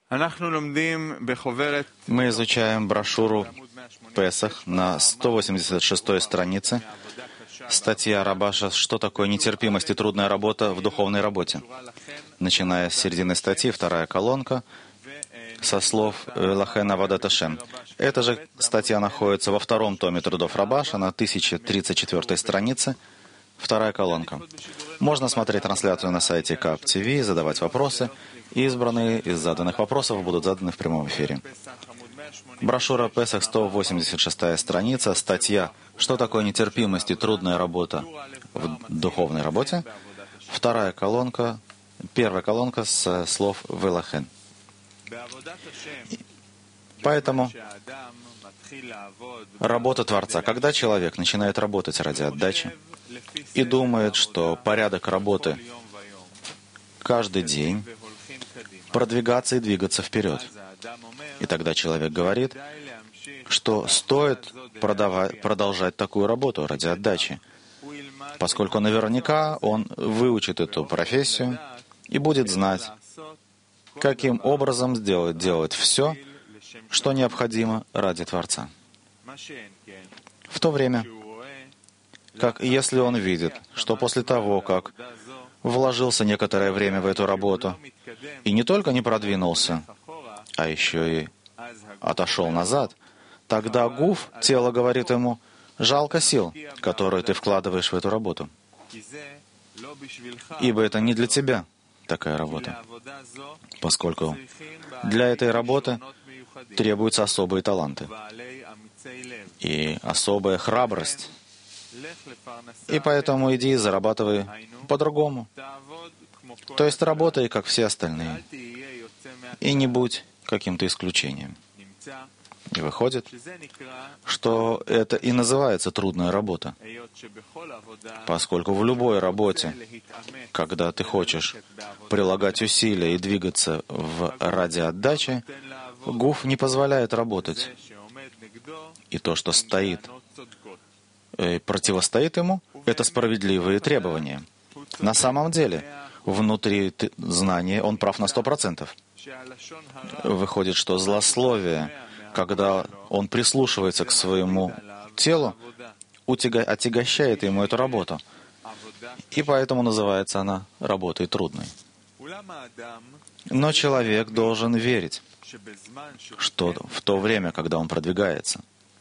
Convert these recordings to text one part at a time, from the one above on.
Мы изучаем брошюру Песах на 186 странице. Статья Рабаша «Что такое нетерпимость и трудная работа в духовной работе?». Начиная с середины статьи, вторая колонка, со слов «Лахен авадат Ашем». Эта же статья находится во втором томе трудов Рабаша на 1034 странице, вторая колонка. Можно смотреть трансляцию на сайте КАП ТВ, задавать вопросы. Избранные из заданных вопросов будут заданы в прямом эфире. Брошюра Песах, 186 страница, статья «Что такое нетерпимость и трудная работа в духовной работе?». Вторая колонка, первая колонка с слов «Велахен». Поэтому работа Творца. Когда человек начинает работать ради отдачи и думает, что порядок работы каждый день продвигаться и двигаться вперед, и тогда человек говорит, что стоит продолжать такую работу ради отдачи, поскольку наверняка он выучит эту профессию и будет знать, каким образом делать все, что необходимо ради Творца. В то время, как если он видит, что после того, как вложился некоторое время в эту работу и не только не продвинулся, а еще и отошел назад, тогда гуф, тело говорит ему, жалко сил, которые ты вкладываешь в эту работу, ибо это не для тебя такая работа, поскольку для этой работы требуются особые таланты и особая храбрость. И поэтому иди и зарабатывай по-другому. То есть работай, как все остальные, и не будь каким-то исключением. И выходит, что это и называется трудная работа, поскольку в любой работе, когда ты хочешь прилагать усилия и двигаться ради отдачи, гуф не позволяет работать. И то, что стоит, противостоит ему, это справедливые требования. На самом деле, внутри знания он прав на 100%. Выходит, что злословие, когда он прислушивается к своему телу, отягощает ему эту работу. И поэтому называется она работой трудной. Но человек должен верить, что в то время, когда он продвигается,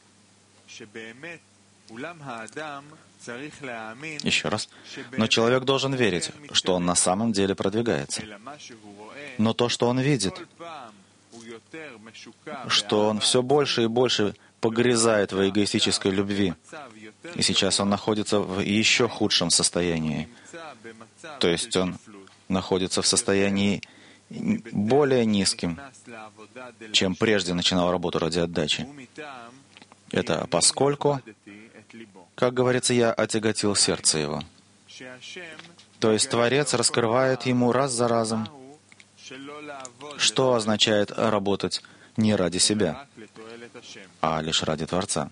еще раз. Но человек должен верить, что он на самом деле продвигается. Но то, что он видит, что он все больше и больше погрязает в эгоистической любви, и сейчас он находится в еще худшем состоянии. То есть он находится в состоянии более низким, чем прежде начинал работу ради отдачи. Это поскольку, как говорится, я отяготил сердце его. То есть Творец раскрывает ему раз за разом, что означает работать не ради себя, а лишь ради Творца.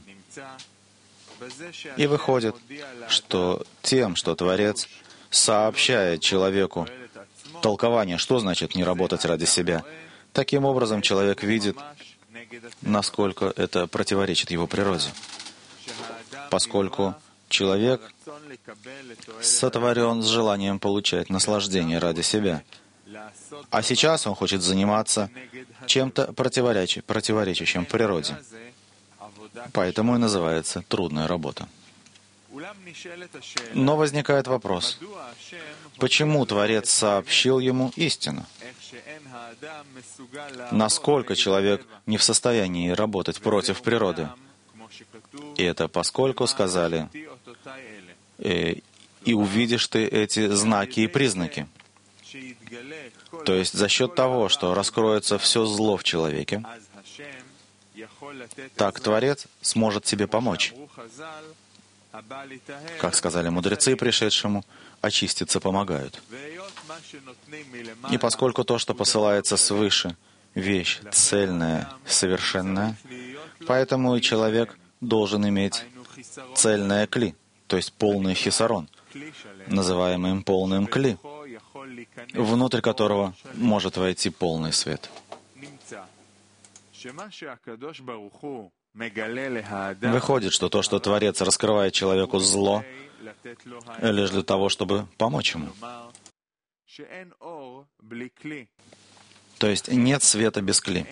И выходит, что тем, что Творец сообщает человеку толкование, что значит не работать ради себя, таким образом человек видит, насколько это противоречит его природе. Поскольку человек сотворен с желанием получать наслаждение ради себя. А сейчас он хочет заниматься чем-то противоречащим природе. Поэтому и называется трудная работа. Но возникает вопрос, почему Творец сообщил ему истину? Насколько человек не в состоянии работать против природы? И это поскольку сказали, и увидишь ты эти знаки и признаки. То есть за счет того, что раскроется все зло в человеке, так Творец сможет тебе помочь. Как сказали мудрецы пришедшему, очиститься помогают. И поскольку то, что посылается свыше, вещь цельная, совершенная, поэтому и человек должен иметь цельное кли, то есть полный хисарон, называемый полным кли, внутрь которого может войти полный свет. Выходит, что то, что Творец раскрывает человеку зло, лишь для того, чтобы помочь ему. То есть нет света без кли.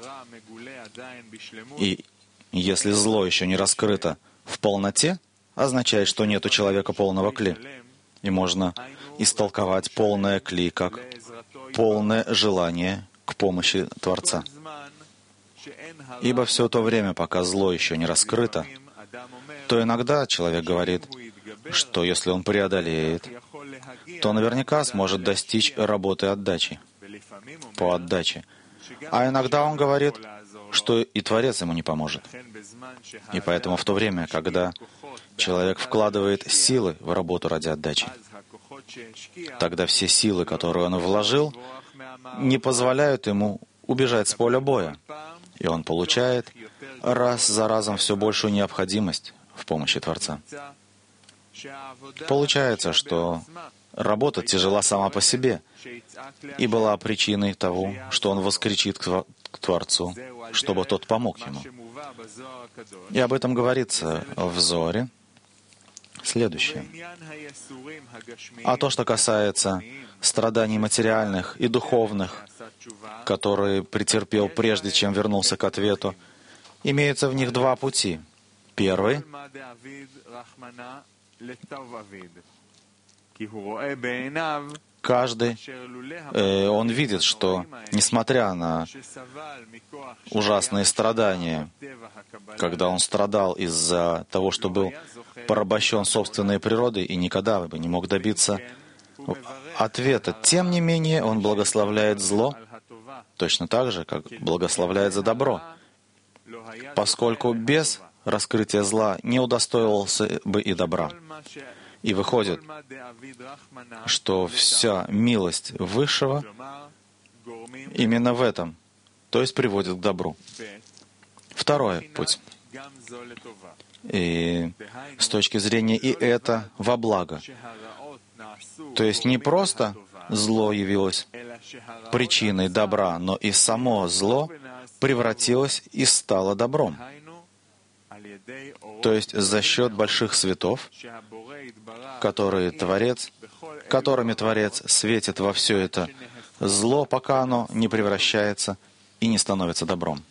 И если зло еще не раскрыто в полноте, означает, что нет у человека полного кли. И можно истолковать полное кли как полное желание к помощи Творца. Ибо все то время, пока зло еще не раскрыто, то иногда человек говорит, что если он преодолеет, то наверняка сможет достичь работы отдачи, по отдаче. А иногда он говорит, что и Творец ему не поможет. И поэтому в то время, когда человек вкладывает силы в работу ради отдачи, тогда все силы, которые он вложил, не позволяют ему убежать с поля боя. И он получает раз за разом все большую необходимость в помощи Творца. Получается, что работа тяжела сама по себе и была причиной того, что он воскричит к Творцу, чтобы тот помог ему. И об этом говорится в Зоре следующее. А то, что касается страданий материальных и духовных, которые претерпел прежде, чем вернулся к ответу, имеются в них два пути. Первый — каждый, он видит, что, несмотря на ужасные страдания, когда он страдал из-за того, что был порабощен собственной природой и никогда бы не мог добиться ответа, тем не менее он благословляет зло точно так же, как благословляет за добро, поскольку без раскрытия зла не удостоивался бы и добра. И выходит, что вся милость Высшего именно в этом, то есть приводит к добру. Второй путь. И с точки зрения и это во благо. То есть не просто зло явилось причиной добра, но и само зло превратилось и стало добром. То есть за счет больших светов, которыми Творец светит во все это зло, пока оно не превращается и не становится добром.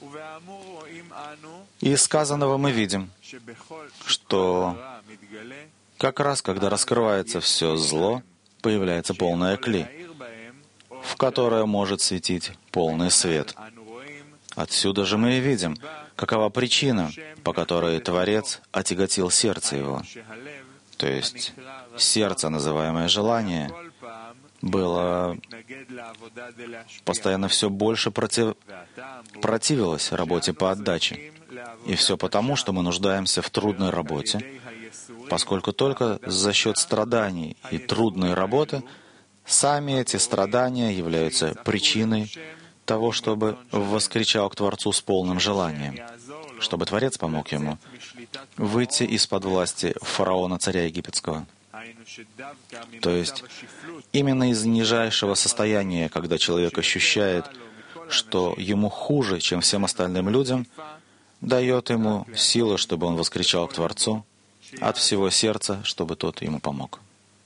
И из сказанного мы видим, что как раз когда раскрывается все зло, появляется полная кли, в которое может светить полный свет. Отсюда же мы и видим, какова причина, по которой Творец отяготил сердце его. То есть сердце, называемое желание, было постоянно все больше противилось работе по отдаче. И все потому, что мы нуждаемся в трудной работе, поскольку только за счет страданий и трудной работы сами эти страдания являются причиной того, чтобы воскричал к Творцу с полным желанием, чтобы Творец помог ему выйти из-под власти фараона, царя египетского. То есть именно из нижайшего состояния, когда человек ощущает, что ему хуже, чем всем остальным людям, дает ему силы, чтобы он воскричал к Творцу от всего сердца, чтобы тот ему помог.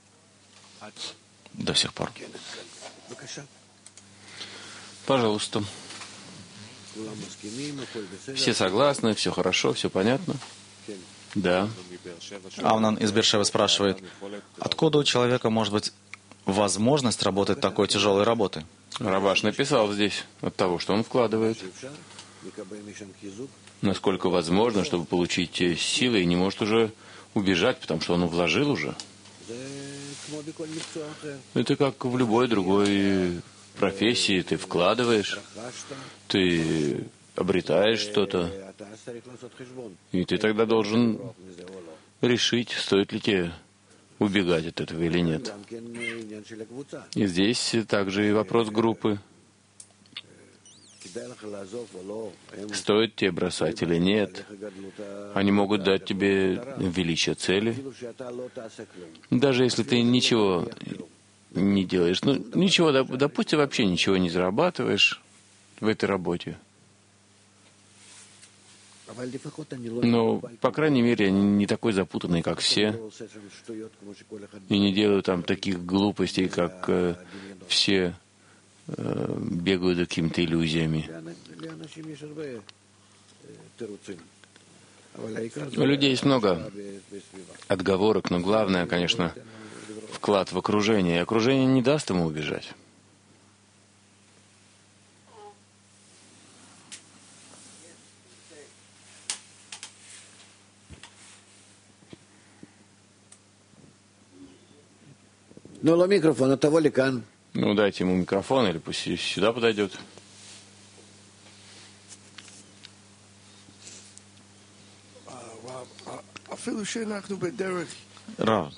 До сих пор. Пожалуйста. Все согласны, все хорошо, все понятно? Да. Амнон из Беэр-Шевы спрашивает, откуда у человека может быть возможность работать такой тяжелой работой? Рабаш написал здесь от того, что он вкладывает. Насколько возможно, чтобы получить силы, и не может уже убежать, потому что он вложил уже. Это как в любой другой профессии. Ты вкладываешь, ты обретаешь что-то, и ты тогда должен решить, стоит ли тебе убегать от этого или нет. И здесь также и вопрос группы. Стоит тебе бросать или нет. Они могут дать тебе величие цели. Даже если ты ничего не делаешь. Ну, ничего, допустим, вообще ничего не зарабатываешь в этой работе. Но, по крайней мере, я не такой запутанный, как все, и не делаю там таких глупостей, как все бегают за какими-то иллюзиями. У людей есть много отговорок, но главное, конечно, вклад в окружение. И окружение не даст ему убежать. Ну, микрофон, того ли кан? Ну, дайте ему микрофон, или пусть сюда подойдет. Рав,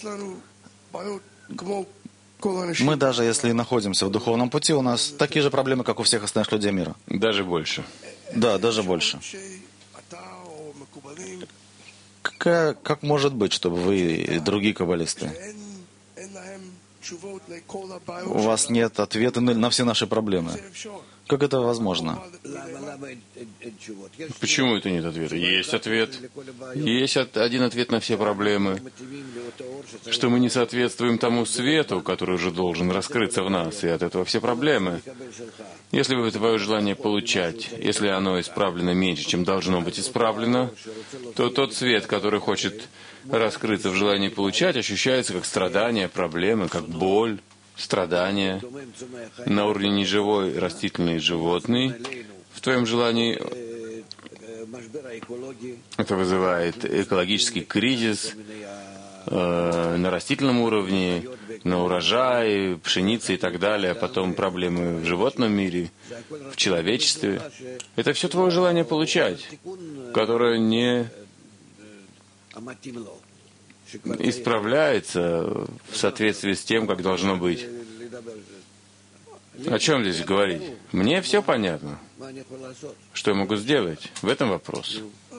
мы даже если и находимся в духовном пути, у нас такие же проблемы, как у всех остальных людей мира. Даже больше. Да, даже больше. Как может быть, чтобы вы и другие каббалисты, у вас нет ответа на все наши проблемы? Как это возможно? Почему это нет ответа? Есть ответ. Есть один ответ на все проблемы. Что мы не соответствуем тому свету, который уже должен раскрыться в нас, и от этого все проблемы. Если вы твое желание получать, если оно исправлено меньше, чем должно быть исправлено, то тот свет, который хочет раскрыться в желании получать, ощущается как страдание, проблемы, как боль, страдания на уровне неживой, растительный и животный. В твоем желании это вызывает экологический кризис на растительном уровне, на урожае, пшенице и так далее, а потом проблемы в животном мире, в человечестве. Это все твое желание получать, которое не исправляется в соответствии с тем, как должно быть. О чем здесь говорить? Мне все понятно. Что я могу сделать? В этом вопрос.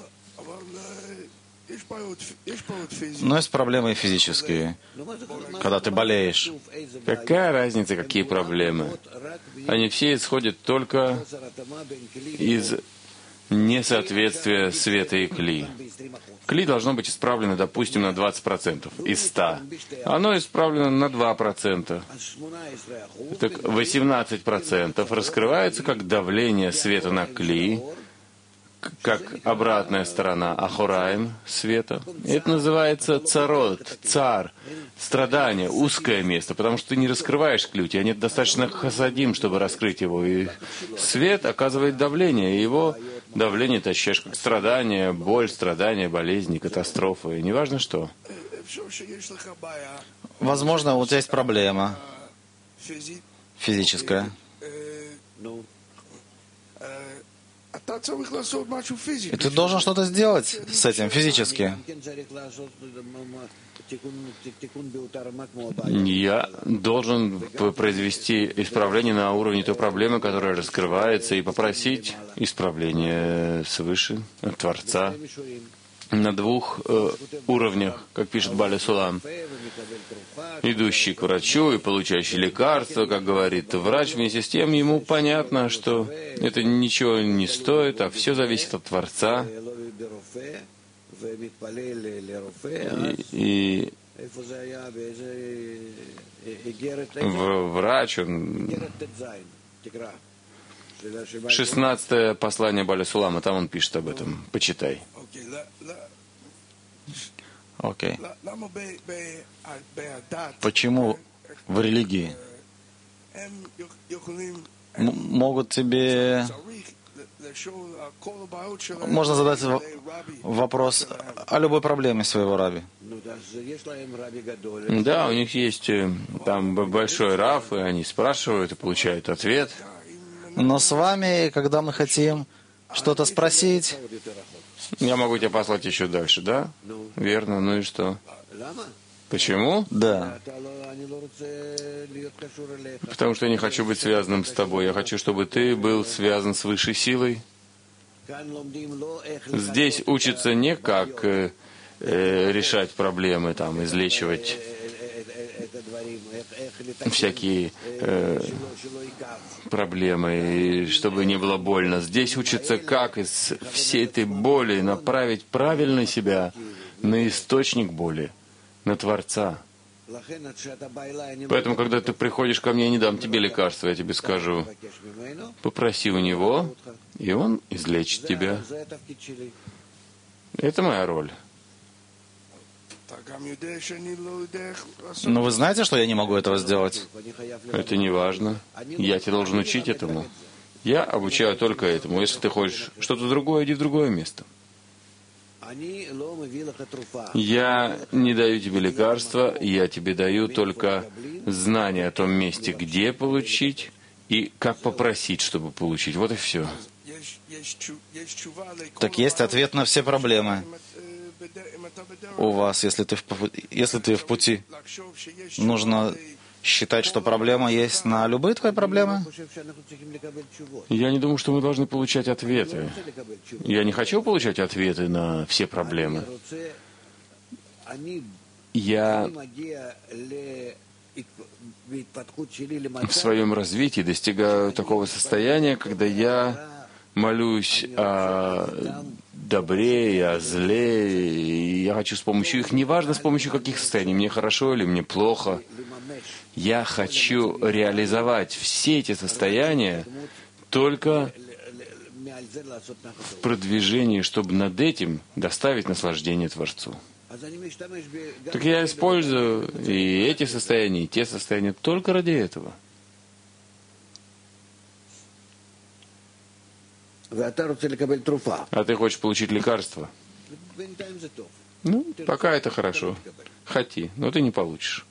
Но есть проблемы и физические. Когда ты болеешь. Какая разница, какие проблемы? Они все исходят только из несоответствия света и кли. Кли должно быть исправлено, допустим, на 20% из 100. Оно исправлено на 2%. Так 18% раскрывается как давление света на кли, как обратная сторона ахураим света. Это называется царот, цар, страдание, узкое место, потому что ты не раскрываешь кли, у тебя нет достаточно хасадим, чтобы раскрыть его. И свет оказывает давление, и его давление ты ощущаешь как страдание, боль, страдания, болезни, катастрофы, неважно что. Возможно, у тебя есть проблема физическая. И ты должен что-то сделать с этим физически. Я должен произвести исправление на уровне той проблемы, которая раскрывается, и попросить исправления свыше, от Творца, на двух уровнях, как пишет Баля Сулам. Идущий к врачу и получающий лекарства, как говорит врач, вместе с тем ему понятно, что это ничего не стоит, а все зависит от Творца. И врач, он... 16-е послание Баля Сулама, там он пишет об этом. Почитай. Окей. Почему в религии могут тебе... Можно задать вопрос о любой проблеме своего раби. Да, у них есть там большой рав, и они спрашивают и получают ответ. Но с вами, когда мы хотим что-то спросить... Я могу тебя послать еще дальше, да? Верно, ну и что? Почему? Да. Потому что я не хочу быть связанным с тобой. Я хочу, чтобы ты был связан с высшей силой. Здесь учатся не как решать проблемы, там, излечивать всякие проблемы, и чтобы не было больно. Здесь учится, как из всей этой боли направить правильно себя на источник боли, на Творца. Поэтому, когда ты приходишь ко мне, я не дам тебе лекарства, я тебе скажу, попроси у него, и он излечит тебя. Это моя роль. Но вы знаете, что я не могу этого сделать? Это не важно. Я тебя должен учить этому. Я обучаю только этому. Если ты хочешь что-то другое, иди в другое место. Я не даю тебе лекарства, я тебе даю только знание о том месте, где получить и как попросить, чтобы получить. Вот и все. Так есть ответ на все проблемы. У вас, если ты в пути, нужно считать, что проблема есть на любые твои проблемы? Я не думаю, что мы должны получать ответы. Я не хочу получать ответы на все проблемы. Я в своем развитии достигаю такого состояния, когда я молюсь о добре и о зле, и я хочу с помощью их, неважно с помощью каких состояний, мне хорошо или мне плохо, я хочу реализовать все эти состояния только в продвижении, чтобы над этим доставить наслаждение Творцу. Так я использую и эти состояния, и те состояния только ради этого. А ты хочешь получить лекарство? Ну, пока это хорошо. Хоти, но ты не получишь.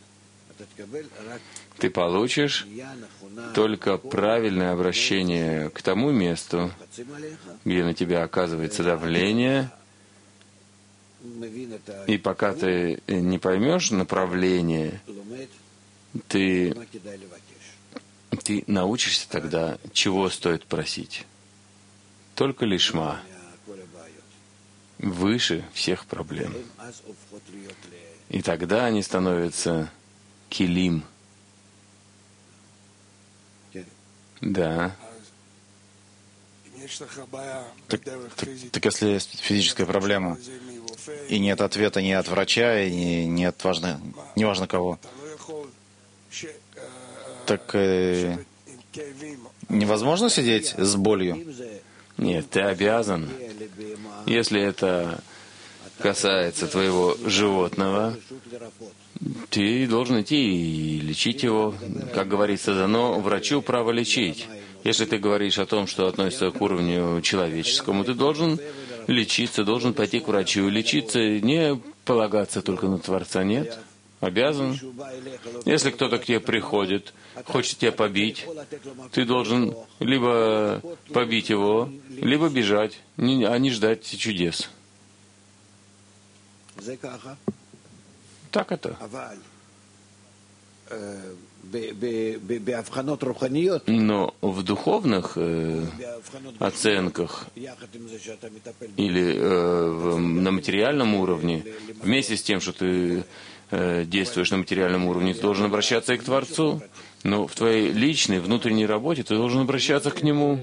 Ты получишь только правильное обращение к тому месту, где на тебя оказывается давление, и пока ты не поймешь направление, ты научишься тогда, чего стоит просить. Только лишма, выше всех проблем. И тогда они становятся килим. Да. Так если есть физическая проблема, и нет ответа ни от врача, и нет неважно кого, так невозможно сидеть с болью? Нет, ты обязан. Если это касается твоего животного, ты должен идти и лечить его. Как говорится, дано врачу право лечить. Если ты говоришь о том, что относится к уровню человеческому, ты должен лечиться, должен пойти к врачу и лечиться, не полагаться только на Творца, нет. Обязан. Если кто-то к тебе приходит, хочет тебя побить, ты должен либо побить его, либо бежать, а не ждать чудес. Так это. Но в духовных оценках или на материальном уровне, вместе с тем, что ты действуешь на материальном уровне, ты должен обращаться и к Творцу. Но в твоей личной, внутренней работе ты должен обращаться к Нему.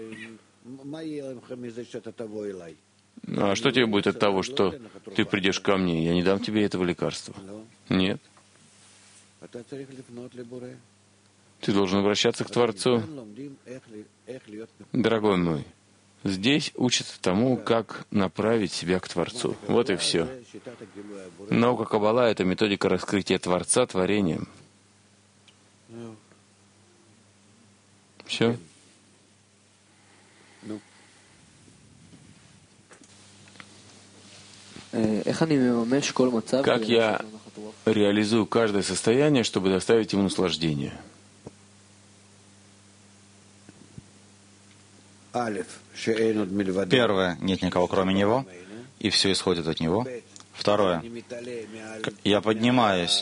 А что тебе будет от того, что ты придешь ко мне? Я не дам тебе этого лекарства. Нет. Ты должен обращаться к Творцу. Дорогой мой, здесь учатся тому, как направить себя к Творцу. Вот и все. Наука Каббала — это методика раскрытия Творца творением. Все. Как я реализую каждое состояние, чтобы доставить ему наслаждение? Первое, нет никого кроме Него, и все исходит от Него. Второе, я поднимаюсь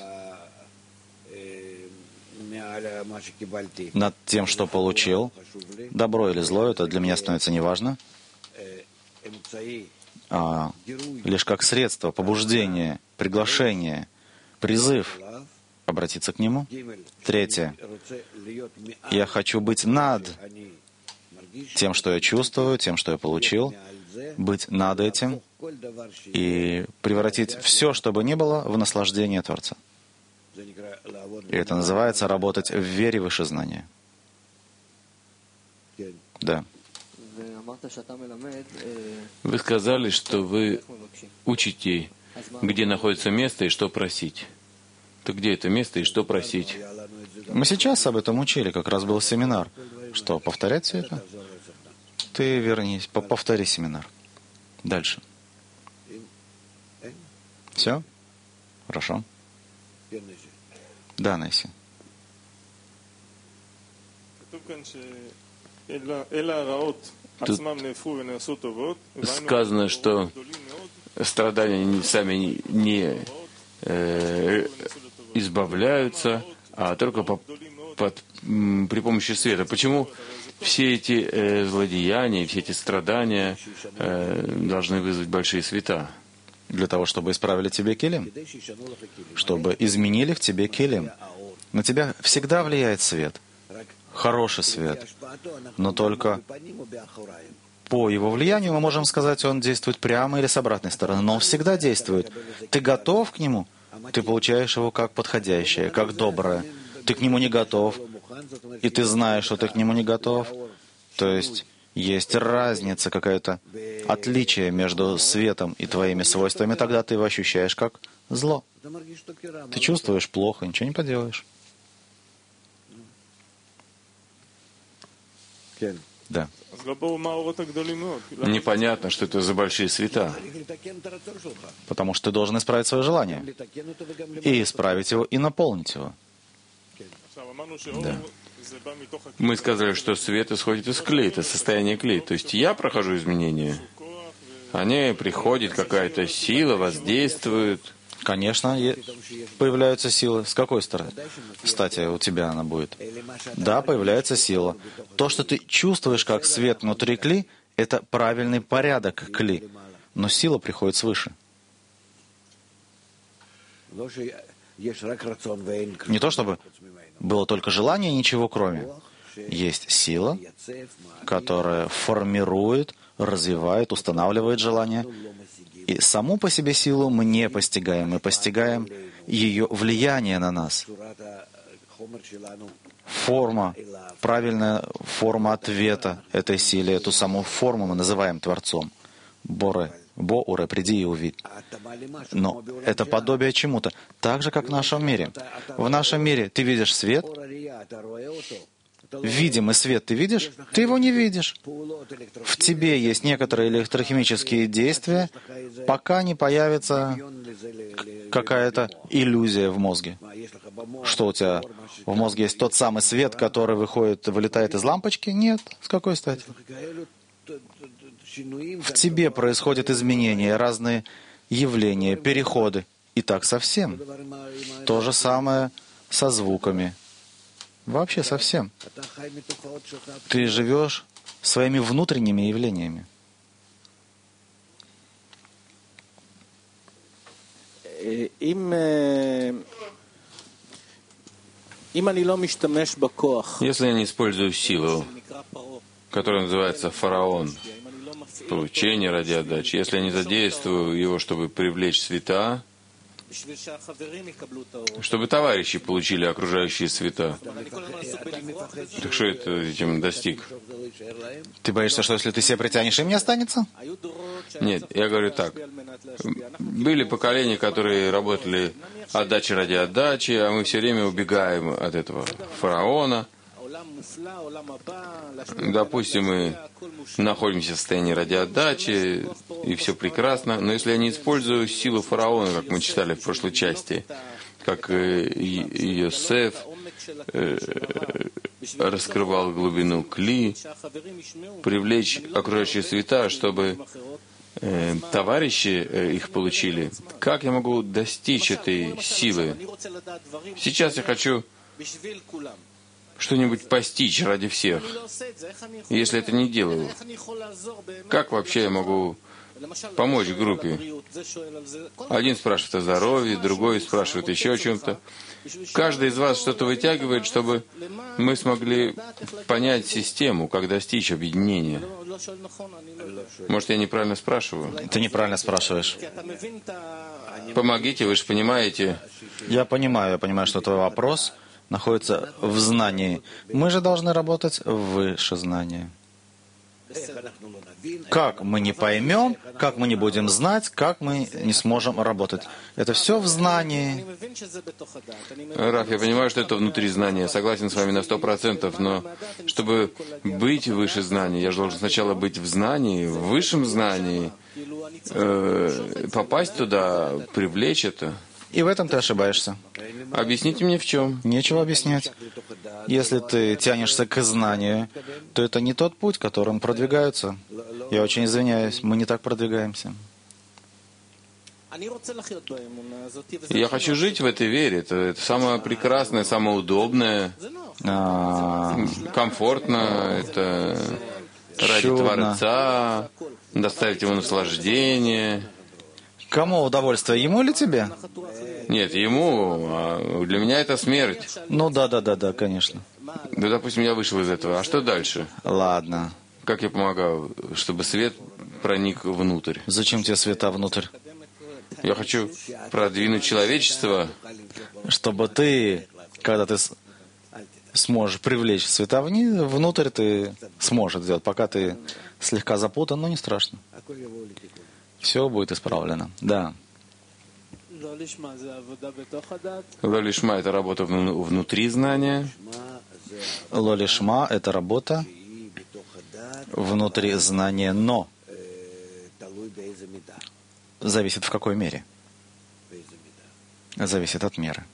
над тем, что получил. Добро или зло, это для меня становится неважно. Лишь как средство, побуждение, приглашение, призыв обратиться к Нему. Третье. Я хочу быть над тем, что я чувствую, тем, что я получил, быть над этим и превратить все, что бы ни было, в наслаждение Творца. И это называется работать в вере выше знания. Да. Вы сказали, что вы учите, где находится место и что просить. Так где это место и что просить? Мы сейчас об этом учили, как раз был семинар. Что, повторять все это? Ты вернись, повтори семинар. Дальше. Все? Хорошо. Да, Несси. Тут сказано, что страдания сами не избавляются, а только при помощи света. Почему все эти злодеяния, все эти страдания должны вызвать большие света? Для того, чтобы исправили тебе килим, чтобы изменили в тебе килим. На тебя всегда влияет свет, хороший свет, но только по его влиянию мы можем сказать, он действует прямо или с обратной стороны, но он всегда действует. Ты готов к нему, ты получаешь его как подходящее, как доброе. Ты к нему не готов, и ты знаешь, что ты к нему не готов. То есть есть разница, какое-то отличие между светом и твоими свойствами, тогда ты его ощущаешь как зло. Ты чувствуешь плохо, ничего не поделаешь. Да. Непонятно, что это за большие света. Потому что ты должен исправить свое желание. И исправить его, и наполнить его. Да. Мы сказали, что свет исходит из клей, это состояние клей. То есть я прохожу изменения, они приходит, какая-то сила воздействует. Конечно, появляются силы. С какой стороны? Кстати, у тебя она будет. Да, появляется сила. То, что ты чувствуешь как свет внутри кли, это правильный порядок кли. Но сила приходит свыше. Не то, чтобы было только желание и ничего кроме. Есть сила, которая формирует, развивает, устанавливает желание. И саму по себе силу мы не постигаем. Мы постигаем ее влияние на нас. Форма, правильная форма ответа этой силе, эту саму форму мы называем Творцом. Боуре, приди и увидь. Но это подобие чему-то, так же, как в нашем мире. В нашем мире ты видишь свет, видимый свет ты видишь, ты его не видишь. В тебе есть некоторые электрохимические действия, пока не появится какая-то иллюзия в мозге. Что у тебя в мозге есть тот самый свет, который вылетает из лампочки? Нет. С какой стати? В тебе происходят изменения, разные явления, переходы. И так совсем. То же самое со звуками. Вообще совсем. Ты живешь своими внутренними явлениями. Если я не использую силу, которая называется фараон, получение ради отдачи, если я не задействую его, чтобы привлечь света, чтобы товарищи получили окружающие света. Так что это этим достиг? Ты боишься, что если ты себя притянешь, им не останется? Нет, я говорю так. Были поколения, которые работали отдача ради отдачи, а мы все время убегаем от этого фараона. Допустим, мы находимся в состоянии ради отдачи, и все прекрасно, но если я не использую силу фараона, как мы читали в прошлой части, как Йосеф раскрывал глубину кли, привлечь окружающие света, чтобы товарищи их получили, как я могу достичь этой силы? Сейчас я хочу что-нибудь постичь ради всех. Если это не делаю, как вообще я могу помочь группе? Один спрашивает о здоровье, другой спрашивает еще о чем-то. Каждый из вас что-то вытягивает, чтобы мы смогли понять систему, как достичь объединения. Может, я неправильно спрашиваю? Ты неправильно спрашиваешь. Помогите, вы же понимаете. Я понимаю, что твой вопрос находится в знании. Мы же должны работать выше знания. Как мы не поймем, как мы не будем знать, как мы не сможем работать. Это все в знании. Раф, я понимаю, что это внутри знания. Согласен с вами на 100%, но чтобы быть выше знания, я же должен сначала быть в знании, в высшем знании, попасть туда, привлечь это. И в этом ты ошибаешься. Объясните мне в чем. Нечего объяснять. Если ты тянешься к знанию, то это не тот путь, которым продвигаются. Я очень извиняюсь, мы не так продвигаемся. Я хочу жить в этой вере. Это самое прекрасное, самое удобное, комфортно. Это ради Творца, доставить ему наслаждение. Кому удовольствие, ему или тебе? Нет, ему, а для меня это смерть. Ну да, конечно. Да, допустим, я вышел из этого. А что дальше? Ладно. Как я помогаю, чтобы свет проник внутрь? Зачем тебе света внутрь? Я хочу продвинуть человечество. Чтобы ты, когда ты сможешь привлечь света внутрь, ты сможешь сделать. Пока ты слегка запутан, но не страшно. Все будет исправлено. Да. Лолишма — это работа внутри знания. Лолишма — это работа внутри знания, но зависит в какой мере? Зависит от меры.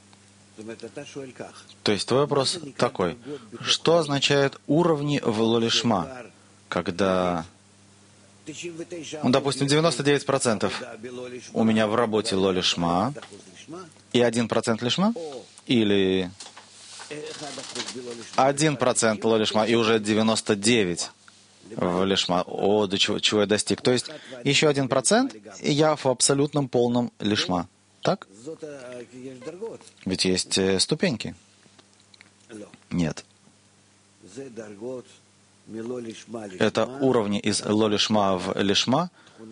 То есть твой вопрос такой. Что означает уровни в Лолишма, когда... Ну, допустим, 99% у меня в работе лолишма и 1% лишма, или 1% лолишма и уже 99% в лишма. О, до чего я достиг. То есть еще 1%, и я в абсолютном полном лишма. Так? Ведь есть ступеньки. Нет. Это уровни из лолишма в лишма,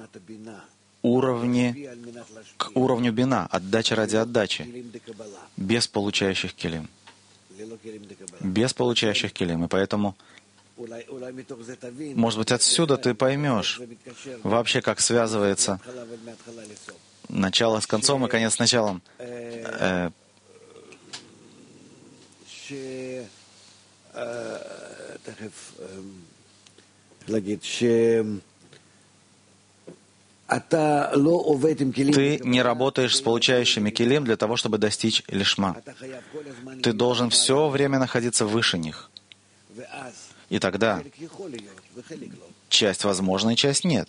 уровни к уровню бина, отдача ради отдачи, без получающих килим. Без получающих килим. И поэтому, может быть, отсюда ты поймешь вообще, как связывается начало с концом и конец с началом. Ты не работаешь с получающими килим для того, чтобы достичь лишма. Ты должен все время находиться выше них. И тогда часть возможна и часть нет.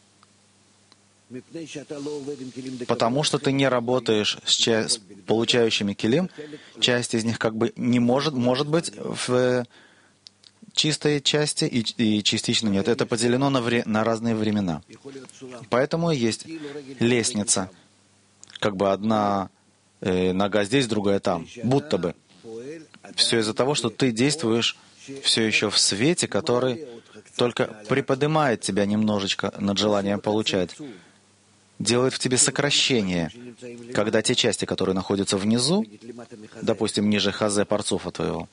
Потому что ты не работаешь с получающими килим, часть из них как бы не может быть в чистой части и частично нет. Это поделено на разные времена. Поэтому есть лестница. Как бы одна нога здесь, другая там. Будто бы. Все из-за того, что ты действуешь все еще в свете, который только приподнимает тебя немножечко над желанием получать. Делает в тебе сокращение, когда те части, которые находятся внизу, допустим, ниже хазе парцуфа твоего,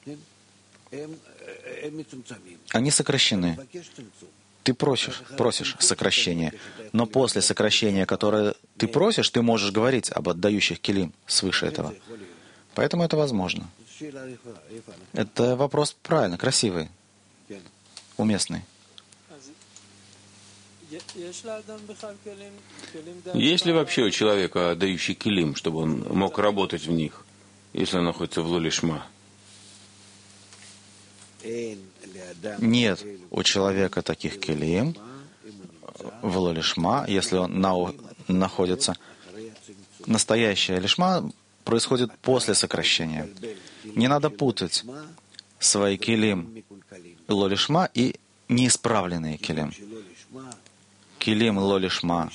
они сокращены. Ты просишь сокращения, но после сокращения, которое ты просишь, ты можешь говорить об отдающих килим свыше этого. Поэтому это возможно. Это вопрос правильно, красивый, уместный. Есть ли вообще у человека отдающий килим, чтобы он мог работать в них, если он находится в лолишма? Нет у человека таких килим в лолишма, если он находится. Настоящая лишма происходит после сокращения. Не надо путать свои килим лолишма и неисправленные килим. Килим лолишма.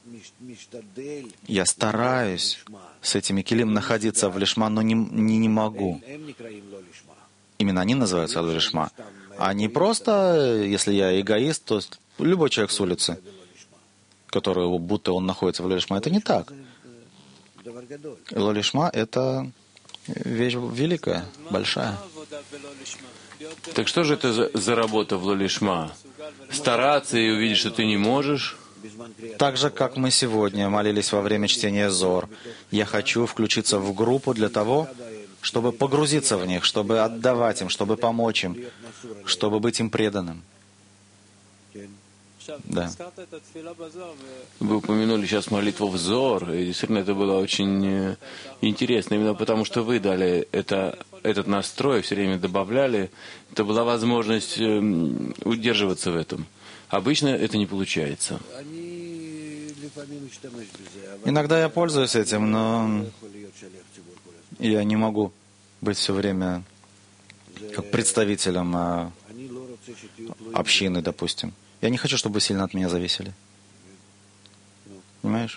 Я стараюсь с этими килим находиться в лишма, но не могу. Именно они называются лолишма. А не просто, если я эгоист, то любой человек с улицы, который будто он находится в лолишма, это не так. Лолишма — это вещь великая, большая. Так что же это за работа в лолишма? Стараться и увидеть, что ты не можешь? Так же, как мы сегодня молились во время чтения Зор, я хочу включиться в группу для того, чтобы погрузиться в них, чтобы отдавать им, чтобы помочь им, чтобы быть им преданным. Да. Вы упомянули сейчас молитву в Зор, и действительно это было очень интересно, именно потому что вы дали этот настрой, все время добавляли, это была возможность удерживаться в этом. Обычно это не получается. Иногда я пользуюсь этим, но я не могу быть все время как представителем общины, допустим. Я не хочу, чтобы вы сильно от меня зависели. Понимаешь?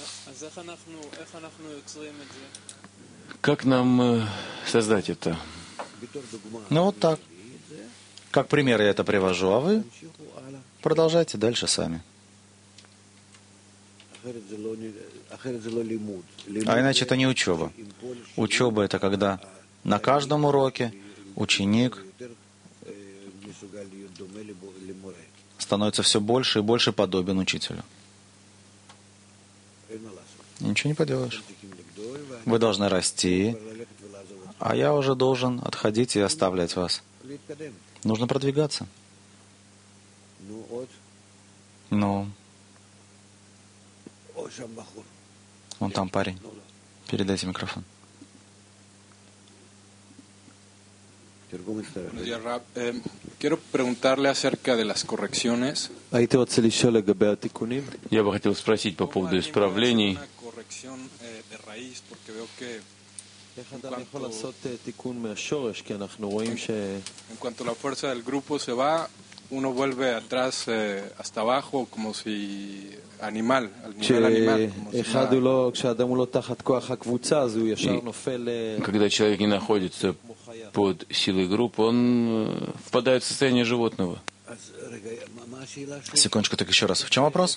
Как нам создать это? Ну вот так. Как пример я это привожу, а вы продолжайте дальше сами. А иначе это не учеба. Учеба — это когда на каждом уроке ученик становится все больше и больше подобен учителю. Ничего не поделаешь. Вы должны расти, а я уже должен отходить и оставлять вас. Нужно продвигаться. Ну, вон там парень. Передайте микрофон. Quiero preguntarle acerca de las correcciones. Я бы хотел спросить по поводу исправлений. En cuanto la fuerza del grupo se va, uno vuelve atrás hasta abajo como si animal, al nivel animal. Когда человек не находится под силой группы, он впадает в состояние животного. Секундочку, так еще раз. В чем вопрос?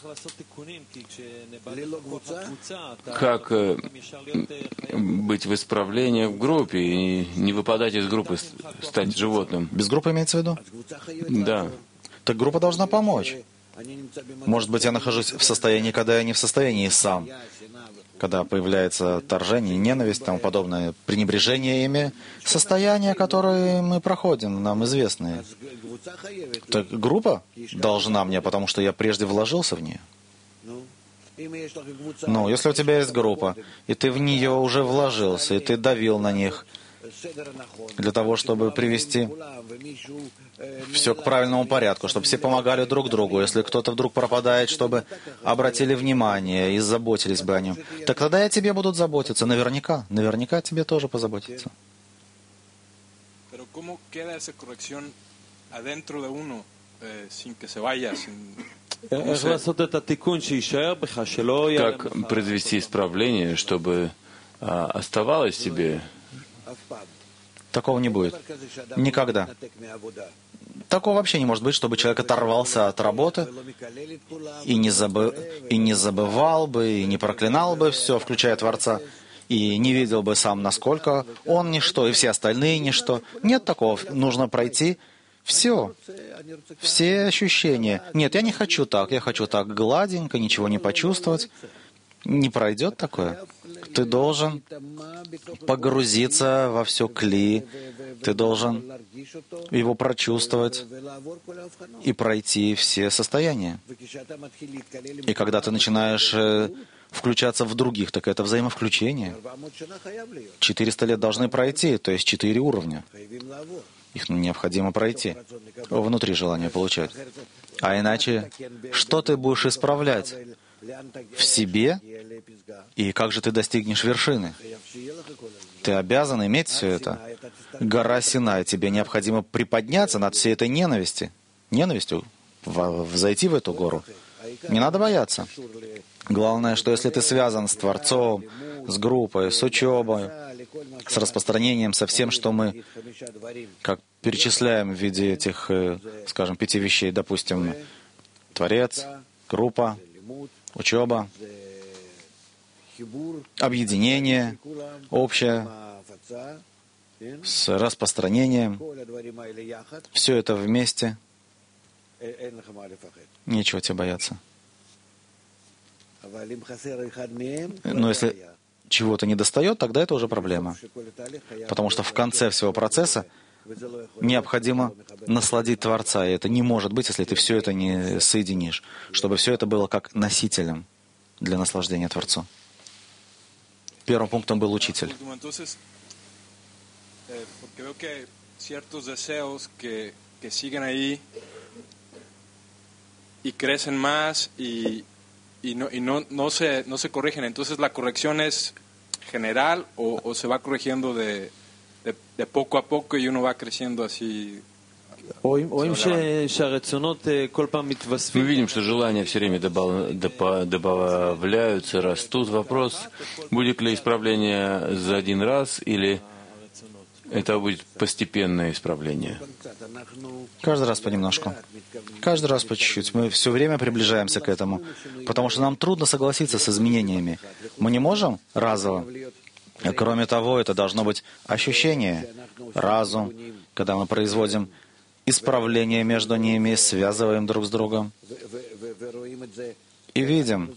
Как быть в исправлении в группе и не выпадать из группы, стать животным? Без группы имеется в виду? Да. Так группа должна помочь. Может быть, я нахожусь в состоянии, когда я не в состоянии сам. Когда появляется отторжение, ненависть и тому подобное, пренебрежение ими, состояния, которые мы проходим, нам известные. Так группа должна мне, потому что я прежде вложился в нее. Ну, если у тебя есть группа, и ты в нее уже вложился, и ты давил на них для того, чтобы привести все к правильному порядку, чтобы все помогали друг другу. Если кто-то вдруг пропадает, чтобы обратили внимание и заботились бы о нем, так тогда и о тебе будут заботиться. Наверняка о тебе тоже позаботятся. Как произвести исправление, чтобы оставалось тебе? Такого не будет. Никогда. Такого вообще не может быть, чтобы человек оторвался от работы и не забывал бы, и не проклинал бы все, включая Творца, и не видел бы сам, насколько он ничто, и все остальные ничто. Нет такого. Нужно пройти все ощущения. Нет, я не хочу так. Я хочу так гладенько, ничего не почувствовать. Не пройдет такое. Ты должен погрузиться во все кли, ты должен его прочувствовать и пройти все состояния. И когда ты начинаешь включаться в других, так это взаимовключение. 400 лет должны пройти, то есть 4 уровня. Их необходимо пройти. Внутри желания получать. А иначе, что ты будешь исправлять в себе, и как же ты достигнешь вершины? Ты обязан иметь все это. гора Синай. Тебе необходимо приподняться над всей этой ненавистью, взойти в эту гору. Не надо бояться. Главное, что если ты связан с Творцом, с группой, с учебой, с распространением, со всем, что мы как перечисляем в виде этих, скажем, 5 вещей, допустим, Творец, группа, учеба, объединение, общее, с распространением, все это вместе, нечего тебе бояться. Но если чего-то не достает, тогда это уже проблема. Потому что в конце всего процесса необходимо насладить Творца, и это не может быть, если ты все это не соединишь, чтобы все это было как носителем для наслаждения Творцу. Первым пунктом был учитель. Y crecen más y no se corrigen. Entonces la corrección es general o se va corrigiendo de poco a poco y uno va creciendo así. Мы видим, что желания все время добавляются, растут. Вопрос, будет ли исправление за один раз или это будет постепенное исправление? Каждый раз понемножку. Каждый раз по чуть-чуть. Мы все время приближаемся к этому, потому что нам трудно согласиться с изменениями. Мы не можем разово. Кроме того, это должно быть ощущение, разум, когда мы производим исправление между ними, связываем друг с другом и видим.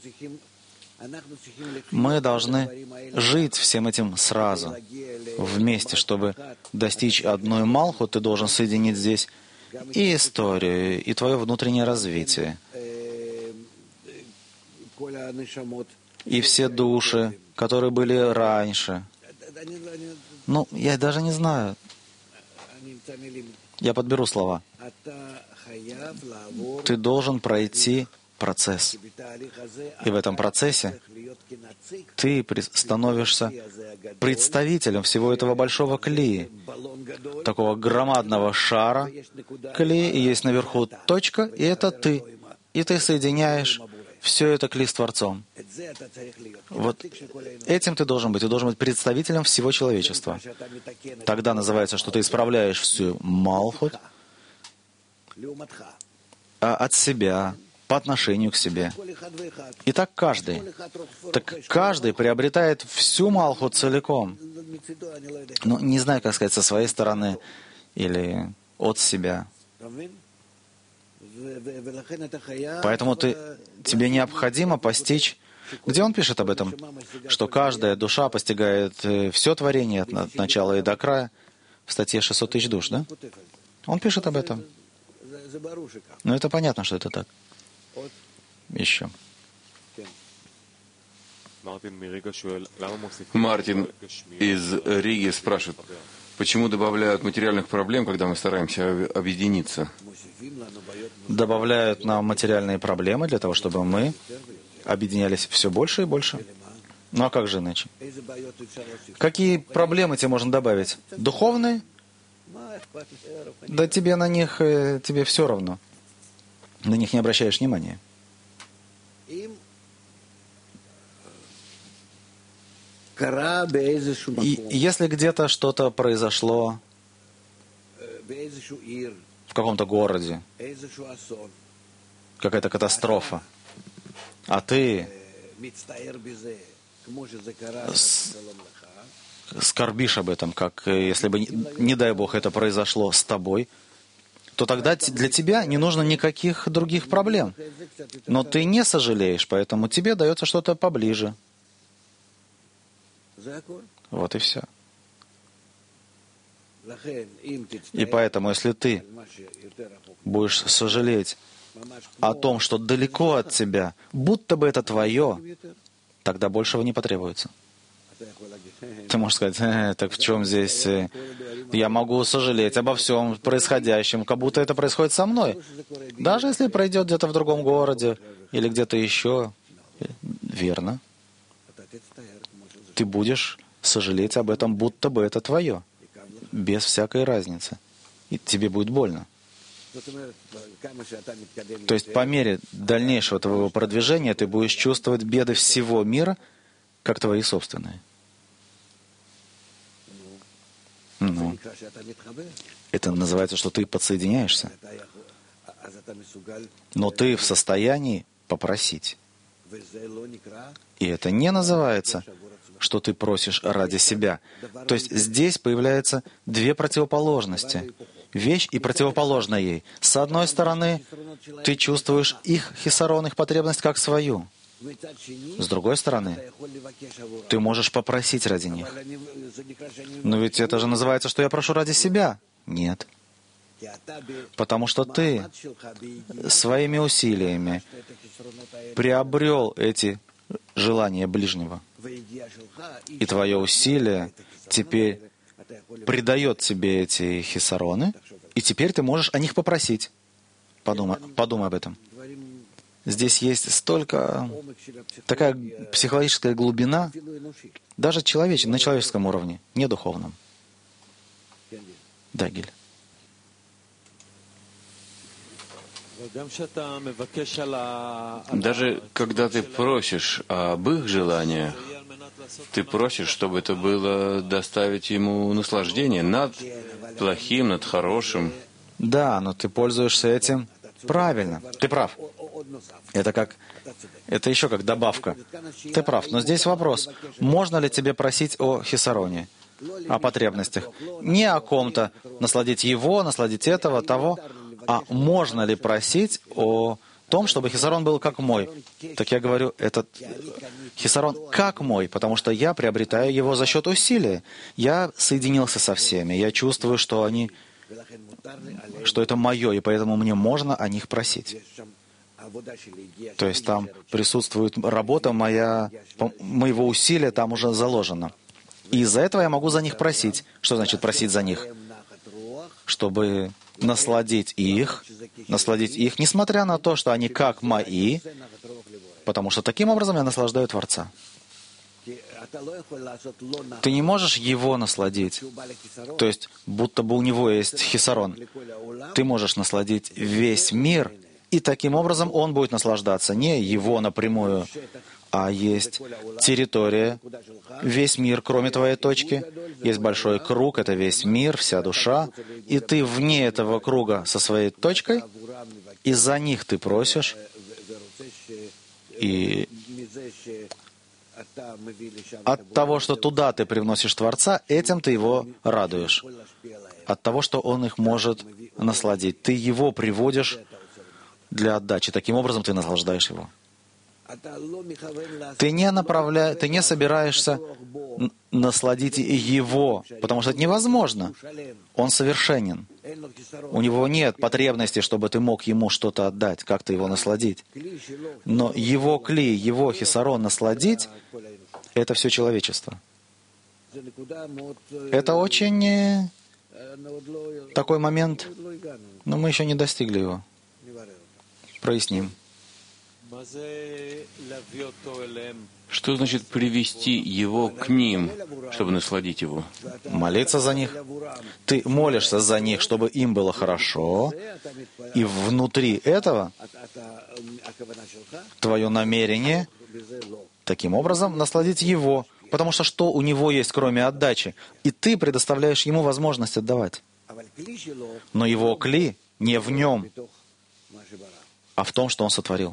Мы должны жить всем этим сразу, вместе, чтобы достичь одной Малхут, ты должен соединить здесь и историю, и твое внутреннее развитие, и все души, которые были раньше. Я даже не знаю. Я подберу слова. Ты должен пройти процесс. И в этом процессе ты становишься представителем всего этого большого клея, такого громадного шара клея, и есть наверху точка, и это ты. И ты соединяешь все это клей с Творцом. Вот этим ты должен быть. Ты должен быть представителем всего человечества. Тогда называется, что ты исправляешь всю Малхут от себя, по отношению к себе. И так каждый. Так каждый приобретает всю Малхут целиком. Не знаю, как сказать, со своей стороны или от себя. Поэтому тебе необходимо постичь, где он пишет об этом, что каждая душа постигает все творение от начала и до края, в статье 600 тысяч душ, да? Он пишет об этом. Но это понятно, что это так. Еще. Мартин из Риги спрашивает, почему добавляют материальных проблем, когда мы стараемся объединиться? Добавляют нам материальные проблемы для того, чтобы мы объединялись все больше и больше. Ну а как же иначе? Какие проблемы тебе можно добавить? Духовные? Да тебе на них, тебе все равно. На них не обращаешь внимания. И если где-то что-то произошло в каком-то городе, какая-то катастрофа, а ты скорбишь об этом, как если бы, не дай Бог, это произошло с тобой, то тогда для тебя не нужно никаких других проблем. Но ты не сожалеешь, поэтому тебе дается что-то поближе. Вот и все. И поэтому, если ты будешь сожалеть о том, что далеко от тебя, будто бы это твое, тогда большего не потребуется. Ты можешь сказать, так в чем здесь? Я могу сожалеть обо всем происходящем, как будто это происходит со мной. Даже если пройдет где-то в другом городе или где-то еще. Верно. Ты будешь сожалеть об этом, будто бы это твое. без всякой разницы. И тебе будет больно. То есть по мере дальнейшего твоего продвижения ты будешь чувствовать беды всего мира, как твои собственные. Ну, это называется, что ты подсоединяешься. Но ты в состоянии попросить. И это не называется, что ты просишь ради себя. То есть здесь появляются две противоположности. Вещь и противоположная ей. С одной стороны, ты чувствуешь их хисарон, их потребность как свою. С другой стороны, ты можешь попросить ради них. Но ведь это же называется, что я прошу ради себя. Нет. Потому что ты своими усилиями приобрел эти желания ближнего. И твое усилие теперь придает тебе эти хисароны, и теперь ты можешь о них попросить. Подумай об этом. Здесь есть такая психологическая глубина, даже на человеческом уровне, не духовном. Да, Гиль. Даже когда ты просишь об их желаниях, ты просишь, чтобы это было доставить ему наслаждение над плохим, над хорошим. Да, но ты пользуешься этим правильно. Ты прав. Это еще как добавка. Ты прав. Но здесь вопрос. Можно ли тебе просить о хисароне, о потребностях? Не о ком-то. Насладить его, насладить этого, того. А можно ли просить о том, чтобы хисарон был как мой? Так я говорю, этот хисарон как мой, потому что я приобретаю его за счет усилия. Я соединился со всеми. Я чувствую, что это мое, и поэтому мне можно о них просить. То есть там присутствует работа моего усилия, там уже заложена. И из-за этого я могу за них просить. Что значит просить за них? Чтобы насладить их, несмотря на то, что они как мои, потому что таким образом я наслаждаю Творца. Ты не можешь его насладить, то есть будто бы у него есть хисарон. Ты можешь насладить весь мир, и таким образом он будет наслаждаться. Не его напрямую, а есть территория, весь мир, кроме твоей точки. Есть большой круг, это весь мир, вся душа. И ты вне этого круга со своей точкой, и за них ты просишь, и от того, что туда ты привносишь Творца, этим ты его радуешь. От того, что он их может насладить. Ты его приводишь для отдачи. Таким образом ты наслаждаешь его. Ты не собираешься насладить его, потому что это невозможно. Он совершенен. У него нет потребности, чтобы ты мог ему что-то отдать, как-то его насладить. Но его кли, его хисарон насладить — это все человечество. Это очень такой момент, но мы еще не достигли его. Проясним. Что значит привести его к ним, чтобы насладить его? Молиться за них. Ты молишься за них, чтобы им было хорошо, и внутри этого твое намерение таким образом насладить его, потому что у него есть, кроме отдачи? И ты предоставляешь ему возможность отдавать. Но его кли не в нем, а в том, что он сотворил.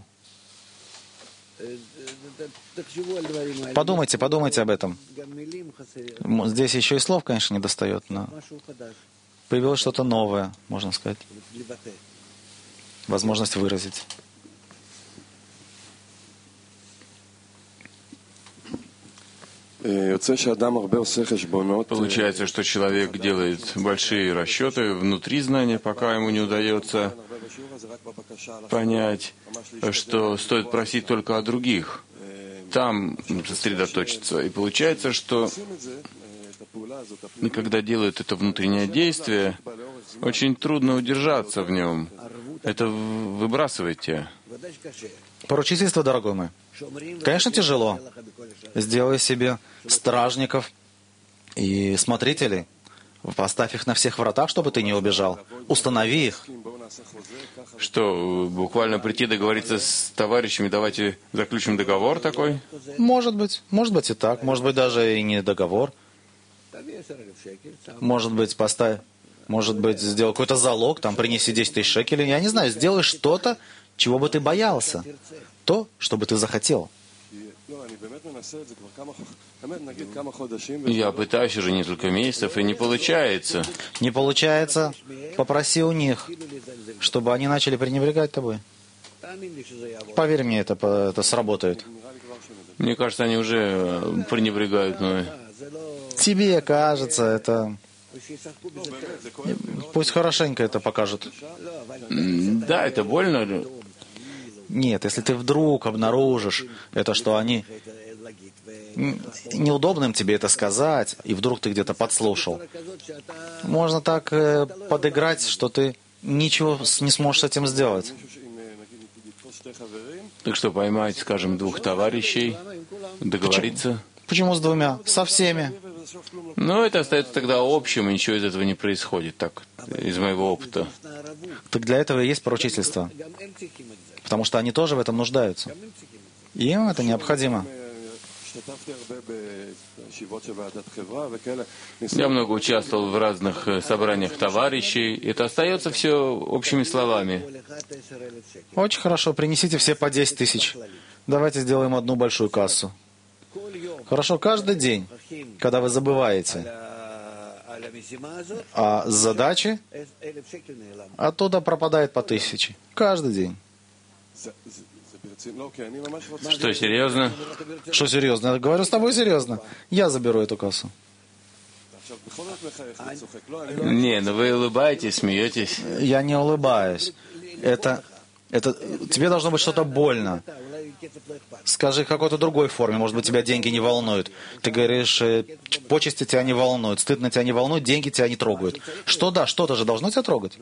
Подумайте об этом. Здесь еще и слов, конечно, не достает, но появилось что-то новое, можно сказать. Возможность выразить. Получается, что человек делает большие расчеты внутри знания, пока ему не удается понять, что стоит просить только о других. Там сосредоточиться. И получается, что когда делают это внутреннее действие, очень трудно удержаться в нем. Это выбрасывает тебя. Поручительство, дорогой мой. Конечно, тяжело. Сделай себе стражников и смотрителей Поставь их на всех вратах, чтобы ты не убежал. Установи их. Что, буквально прийти договориться с товарищами, давайте заключим договор такой? Может быть и так, может быть даже и не договор. Может быть, сделай какой-то залог, там принеси 10 тысяч шекелей. Я не знаю, сделай что-то, чего бы ты боялся. То, что бы ты захотел. Я пытаюсь уже несколько месяцев, и не получается. Не получается? Попроси у них, чтобы они начали пренебрегать тобой. Поверь мне, это сработает. Мне кажется, они уже пренебрегают мной. Тебе кажется, это... Пусть хорошенько это покажут. Да, это больно. Нет, если ты вдруг обнаружишь это, что они... Неудобно им тебе это сказать, и вдруг ты где-то подслушал. Можно так подыграть, что ты ничего не сможешь с этим сделать. Так что поймать, скажем, 2 товарищей, договориться. Почему с 2? Со всеми. Но это остается тогда общим, и ничего из этого не происходит, так, из моего опыта. Так для этого и есть поручительство. Потому что они тоже в этом нуждаются. И им это необходимо. Я много участвовал в разных собраниях товарищей. Это остается все общими словами. Очень хорошо. Принесите все по 10 тысяч. Давайте сделаем одну большую кассу. Хорошо, каждый день, когда вы забываете о задаче, оттуда пропадает по 1000. Каждый день. Что, серьезно? Что серьезно? Я говорю с тобой серьезно. Я заберу эту кассу. Не, ну вы улыбаетесь, смеетесь. Я не улыбаюсь. Это тебе должно быть что-то больно. Скажи в какой-то другой форме. Может быть, тебя деньги не волнуют. Ты говоришь, почести тебя не волнуют, стыдно тебя не волнует, деньги тебя не трогают. Что-то же должно тебя трогать.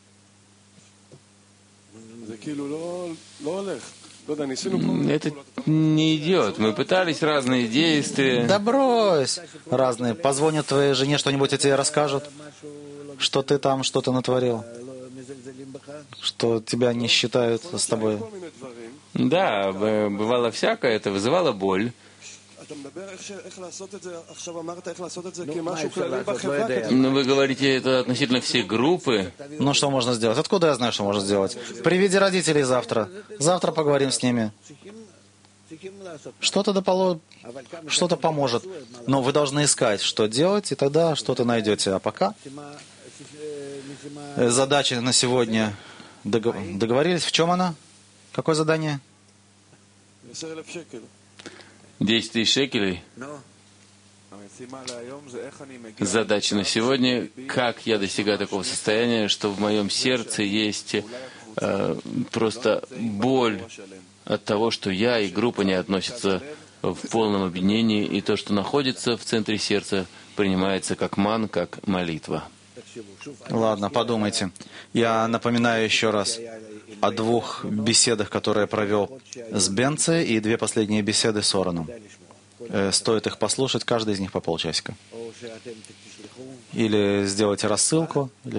Это не идет. Мы пытались разные действия. Да брось! Разные. Позвонят твоей жене, что-нибудь о тебе расскажут, что ты там что-то натворил, что тебя не считают с тобой. Да, бывало всякое, это вызывало боль. Но вы говорите это относительно всей группы. Ну, что можно сделать? Откуда я знаю, что можно сделать? Приведи родителей завтра. Завтра поговорим с ними. Что-то поможет. Но вы должны искать, что делать, и тогда что-то найдете. А пока задача на сегодня договорились. В чем она? Какое задание? 10 тысяч шекелей. Задача на сегодня, как я достигаю такого состояния, что в моем сердце есть просто боль от того, что я и группа не относятся в полном объединении, и то, что находится в центре сердца, принимается как ман, как молитва. Ладно, подумайте. Я напоминаю еще раз о 2 беседах, которые я провел с Бенце, и 2 последние беседы с Ораном. Стоит их послушать, каждый из них по полчасика. Или сделайте рассылку, или...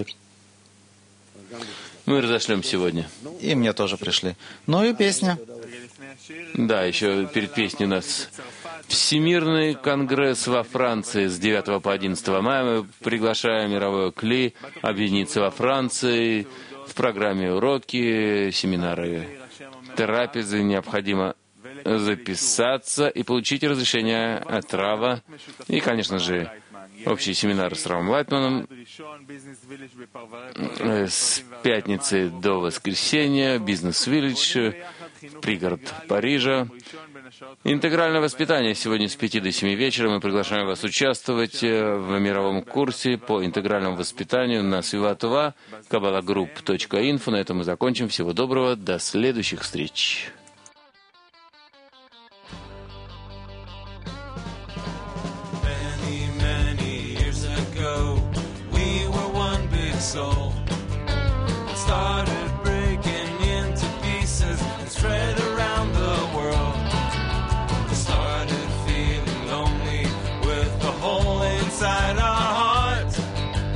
Мы разошлем сегодня. И мне тоже пришли. Ну и песня. Да, еще перед песней у нас Всемирный конгресс во Франции с 9 по 11 мая. Мы приглашаем мировое КЛИ объединиться во Франции. В программе уроки, семинары, трапезы. Необходимо записаться и получить разрешение от Рава. И, конечно же, общий семинар с Равом Лайтманом с пятницы до воскресенья, бизнес-виллидж, пригород Парижа. Интегральное воспитание сегодня с 5 до 7 вечера. Мы приглашаем вас участвовать в мировом курсе по интегральному воспитанию на Свиватова, kabbalagroup.info. На этом мы закончим. Всего доброго. До следующих встреч. Soul started breaking into pieces and spread around the world. Started feeling lonely with the hole inside our hearts.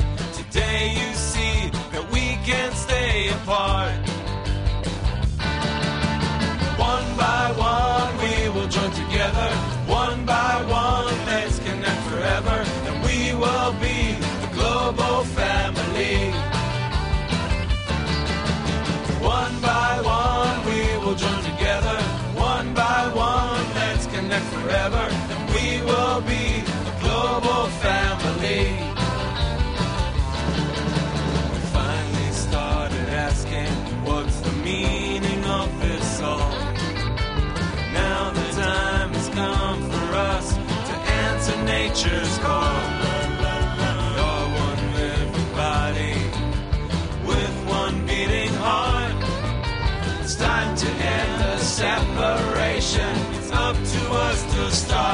nature's call. You're one living body with one beating heart. It's time to end the separation. It's up to us to start.